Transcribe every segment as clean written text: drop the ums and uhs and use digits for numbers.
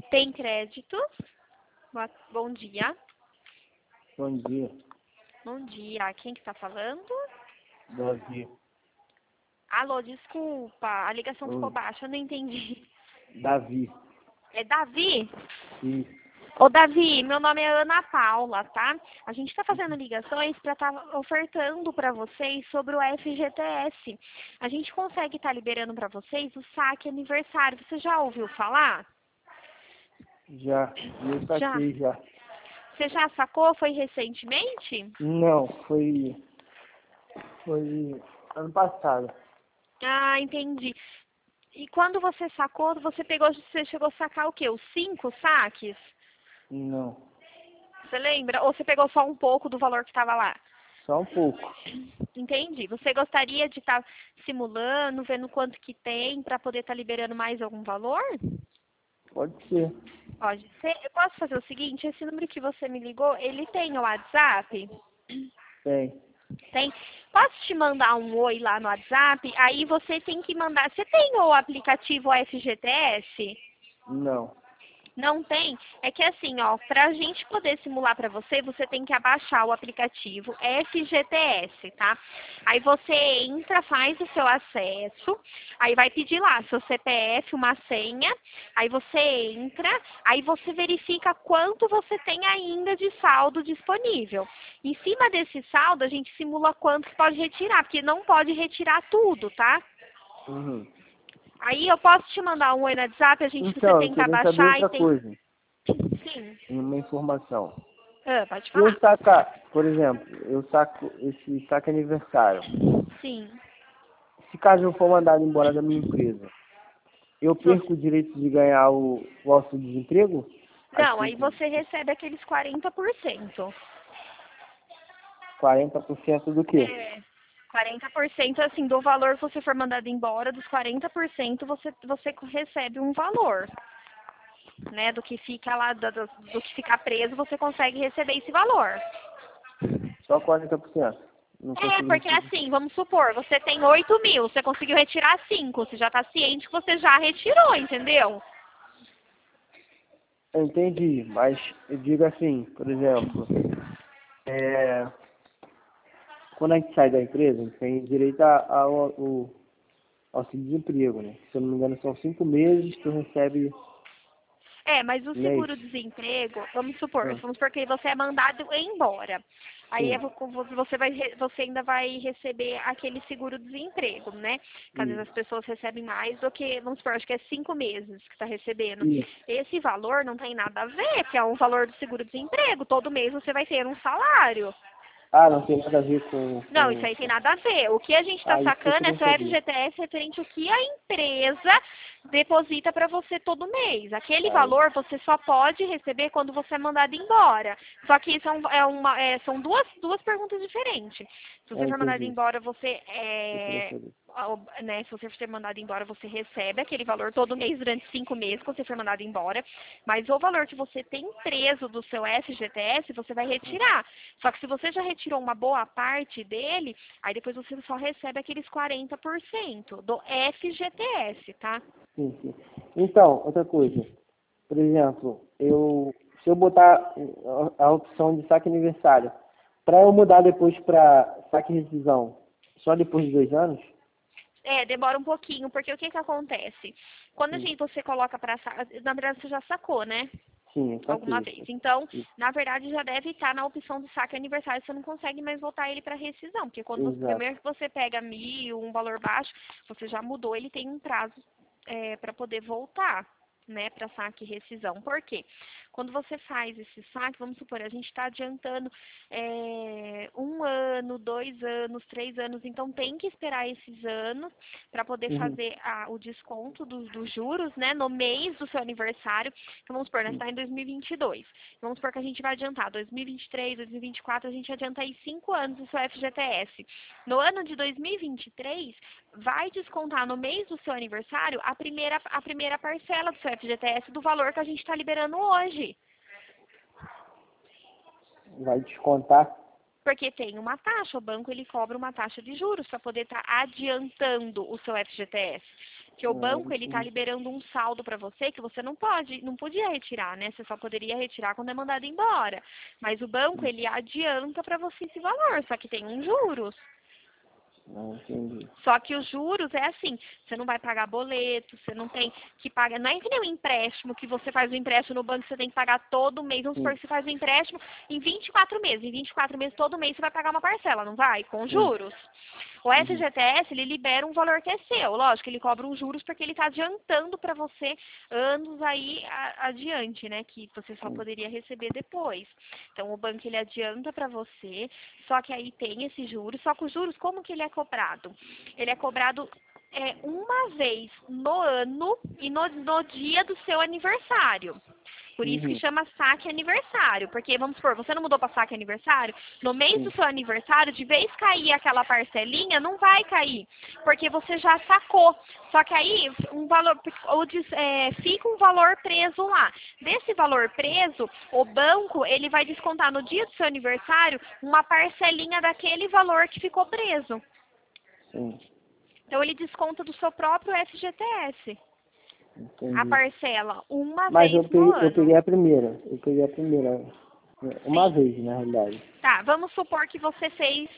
Tem crédito? Bom dia. Bom dia, Bom dia. Quem que tá falando? Davi. Alô, desculpa. A ligação ficou Oi. baixa, eu não entendi. Davi. É Davi? Isso. Ô, Davi, meu nome é Ana Paula, tá? A gente tá fazendo ligações para estar ofertando para vocês sobre o FGTS. A gente consegue estar liberando para vocês o saque aniversário. Você já ouviu falar? Já. Eu Já. saquei já. Você já sacou? Foi recentemente? Não, foi ano passado. Ah, entendi. E quando você sacou, você chegou a sacar o quê? Os 5 saques? Não. Você lembra? Ou você pegou só um pouco do valor que estava lá? Só um pouco. Entendi. Você gostaria de estar simulando, vendo quanto que tem, para poder estar liberando mais algum valor? Pode ser. Pode ser. Eu posso fazer o seguinte, esse número que você me ligou, ele tem o WhatsApp? Tem. Tem. Posso te mandar um oi lá no WhatsApp? Aí você tem que mandar. Você tem o aplicativo FGTS? Não. Não tem? É que assim, ó, para a gente poder simular para você, você tem que abaixar o aplicativo FGTS, tá? Aí você entra, faz o seu acesso, aí vai pedir lá seu CPF, uma senha, aí você entra, aí você verifica quanto você tem ainda de saldo disponível. Em cima desse saldo, a gente simula quanto que pode retirar, porque não pode retirar tudo, tá? Uhum. Aí eu posso te mandar um oi no WhatsApp, você Então, eu tenta queria saber abaixar e outra tem. coisa. Sim. Uma informação. Ah, pode Se eu falar. sacar, por exemplo, eu saco esse saque aniversário. Sim. Se caso eu for mandado embora da minha empresa, eu perco o direito de ganhar o auxílio-desemprego? Não, aí Aqui, você recebe aqueles 40%. 40% do quê? É. 40% assim, do valor que você for mandado embora, dos 40% você recebe um valor. Né? Do que fica lá, do que ficar preso, você consegue receber esse valor. Só 40%. Não É, consigo porque receber. assim, vamos supor, você tem 8 mil, você conseguiu retirar 5, você já está ciente que você já retirou, entendeu? Eu entendi, mas eu digo assim, por exemplo, é, quando a gente sai da empresa, a gente tem direito ao auxílio-desemprego, né? Se eu não me engano, são 5 meses que tu recebe É, mas o mês. seguro-desemprego, Ah, vamos supor que você é mandado embora. Aí sim, você ainda vai receber aquele seguro-desemprego, né? Que às vezes as isso, pessoas recebem mais do que, vamos supor, acho que é 5 meses que está recebendo. isso. Esse valor não tem nada a ver, que é um valor do seguro-desemprego. Todo mês você vai ter um salário. Ah, não tem nada a ver Não, isso aí tem nada a ver. O que a gente está Ah, isso que eu sacando é queria seu saber. FGTS referente ao que a empresa deposita para você todo mês. Aquele Aí, valor você só pode receber quando você é mandado embora. Só que isso são duas perguntas diferentes. Se você eu for mandado entendi. embora, Eu queria saber. né, se você for mandado embora, você recebe aquele valor todo mês durante 5 meses, quando você for mandado embora. Mas o valor que você tem preso do seu FGTS, você vai retirar. Só que se você já retirou uma boa parte dele, aí depois você só recebe aqueles 40% do FGTS, tá? Sim, sim. Então, outra coisa. Por exemplo, se eu botar a opção de saque aniversário, para eu mudar depois para saque rescisão, só depois de 2 anos? É, demora um pouquinho, porque o que que acontece? Quando Sim, você coloca para... Na verdade, você já sacou, né? sim, eu Alguma saquei vez. isso. Então, Isso, na verdade, já deve estar na opção do saque aniversário, você não consegue mais voltar ele para rescisão, porque quando exato. primeiro que você pega 1.000, um valor baixo, você já mudou, ele tem um prazo para poder voltar, né, para saque e rescisão. Por quê? Quando você faz esse saque, vamos supor, a gente está adiantando 1 ano, 2 anos, 3 anos, então tem que esperar esses anos para poder Uhum, fazer o desconto dos juros, né, no mês do seu aniversário. Então vamos supor, nós sim, está em 2022. Vamos supor que a gente vai adiantar 2023, 2024, a gente adianta aí 5 anos do seu FGTS. No ano de 2023, vai descontar no mês do seu aniversário a primeira parcela do seu FGTS do valor que a gente está liberando hoje. vai descontar. Porque tem uma taxa, o banco ele cobra uma taxa de juros para poder estar adiantando o seu FGTS. Porque o banco, ele tá liberando um saldo para você que você não podia retirar, né? Você só poderia retirar quando é mandado embora. Mas o banco, ele adianta para você esse valor, só que tem uns juros. Entendi. Só que os juros é assim, você não vai pagar boleto, você não tem que pagar, não é que nem um empréstimo, que você faz o empréstimo no banco, você tem que pagar todo mês, vamos supor que você faz o empréstimo em 24 meses, em 24 meses todo mês você vai pagar uma parcela, não vai? Com juros. O FGTS, ele libera um valor que é seu, lógico, ele cobra uns juros porque ele está adiantando para você anos aí adiante, né, que você só poderia receber depois. Então, o banco, ele adianta para você, só que aí tem esse juros, só que os juros, como que ele é cobrado? Ele é cobrado uma vez no ano e no dia do seu aniversário. Por isso que chama saque aniversário. Porque, vamos supor, você não mudou para saque aniversário, no mês do seu aniversário, de vez cair aquela parcelinha, não vai cair. Porque você já sacou. Só que aí, fica um valor preso lá. Desse valor preso, o banco, ele vai descontar no dia do seu aniversário uma parcelinha daquele valor que ficou preso. Sim. Então, ele desconta do seu próprio FGTS. Entendi. A parcela, uma Mas vez no ano. eu peguei a primeira. Uma vez, na realidade. Tá, vamos supor que você fez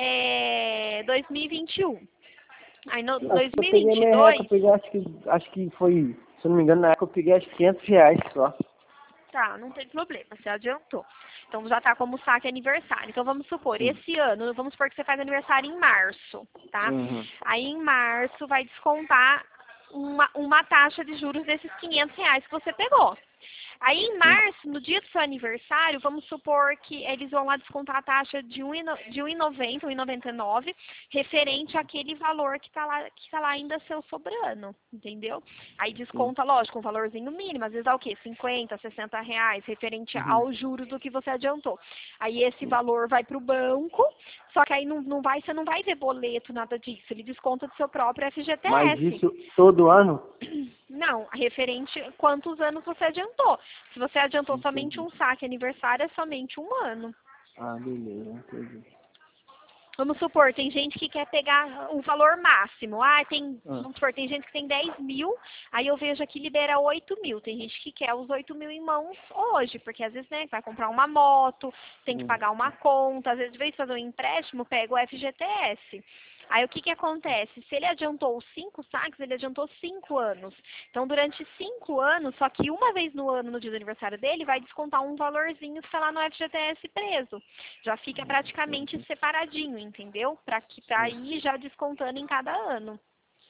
2021. Aí no Eu peguei a minha 2022... época, eu peguei, acho que foi, se eu não me engano, na época eu peguei acho que R$500 só. Tá, não tem problema, você adiantou. Então já tá como saque aniversário. Então vamos supor, esse ano, vamos supor que você faz aniversário em março, tá? Aí em março vai descontar uma taxa de juros desses R$500 que você pegou. Aí em março, no dia do seu aniversário, vamos supor que eles vão lá descontar a taxa de R$1,90, R$1,99, referente àquele valor que tá lá ainda seu sobrando, entendeu? Aí desconta, lógico, um valorzinho mínimo, às vezes é o quê? R$50, R$60, referente aos juros do que você adiantou. Aí esse valor vai para o banco, só que aí você não vai ver boleto, nada disso, ele desconta do seu próprio FGTS. Mas isso todo ano? Não, referente a quantos anos você adiantou. Se você adiantou somente um saque aniversário, é somente um ano. Ah, beleza, entendi. Vamos supor, tem gente que quer pegar o valor máximo. Vamos supor, tem gente que tem 10 mil, aí eu vejo aqui libera 8 mil. Tem gente que quer os 8 mil em mãos hoje, porque às vezes, né, vai comprar uma moto, tem que pagar uma conta, às vezes, de vez de fazer um empréstimo, pega o FGTS. Aí o que acontece? Se ele adiantou 5 saques, ele adiantou 5 anos. Então, durante 5 anos, só que uma vez no ano, no dia do aniversário dele, vai descontar um valorzinho que está lá no FGTS preso. Já fica praticamente separadinho, entendeu? Pra ir já descontando em cada ano.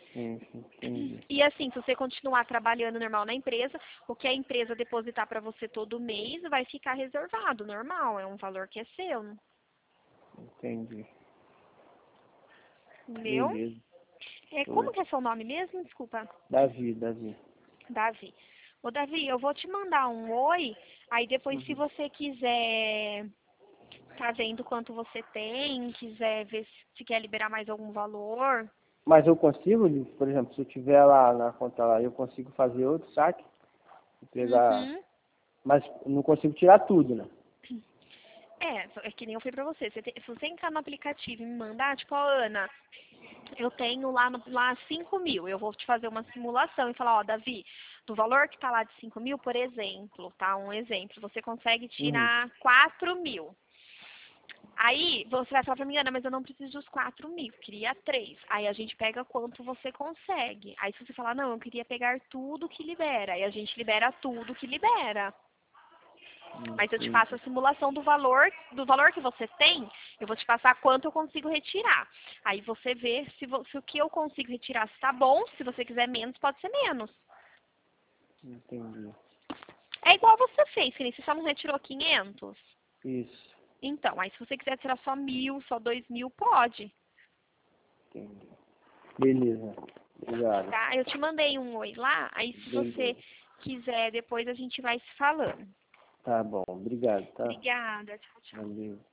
E assim, se você continuar trabalhando normal na empresa, o que a empresa depositar para você todo mês vai ficar reservado, normal, é um valor que é seu. Entendi. Entendeu? Beleza. Como que é seu nome mesmo? Desculpa. Davi. Davi. Ô, Davi, eu vou te mandar um oi, aí depois se você quiser tá vendo quanto você tem, quiser ver se quer liberar mais algum valor. Mas eu consigo, por exemplo, se eu tiver lá na conta lá, eu consigo fazer outro saque? Pegar... Mas não consigo tirar tudo, né? É que nem eu falei pra você. Se você entrar no aplicativo e me mandar, tipo, Ana, eu tenho lá 5 mil, eu vou te fazer uma simulação e falar, ó, Davi, do valor que tá lá de 5 mil, por exemplo, tá? Um exemplo, você consegue tirar 4 mil. Aí você vai falar pra mim, Ana, mas eu não preciso dos 4 mil, queria 3. Aí a gente pega quanto você consegue. Aí se você falar, não, eu queria pegar tudo que libera, aí a gente libera tudo que libera. Mas eu te faço a simulação do valor que você tem, eu vou te passar quanto eu consigo retirar. Aí você vê se o que eu consigo retirar está bom, se você quiser menos, pode ser menos. Entendi. É igual você fez, que nem você só não retirou 500. Isso. Então, aí se você quiser tirar só 1.000, só 2.000, pode. Entendi. Beleza. Obrigado. Tá? Eu te mandei um oi lá, aí se você quiser, depois a gente vai se falando. Tá bom, obrigado, tá? Obrigada, tchau, tchau. Valeu.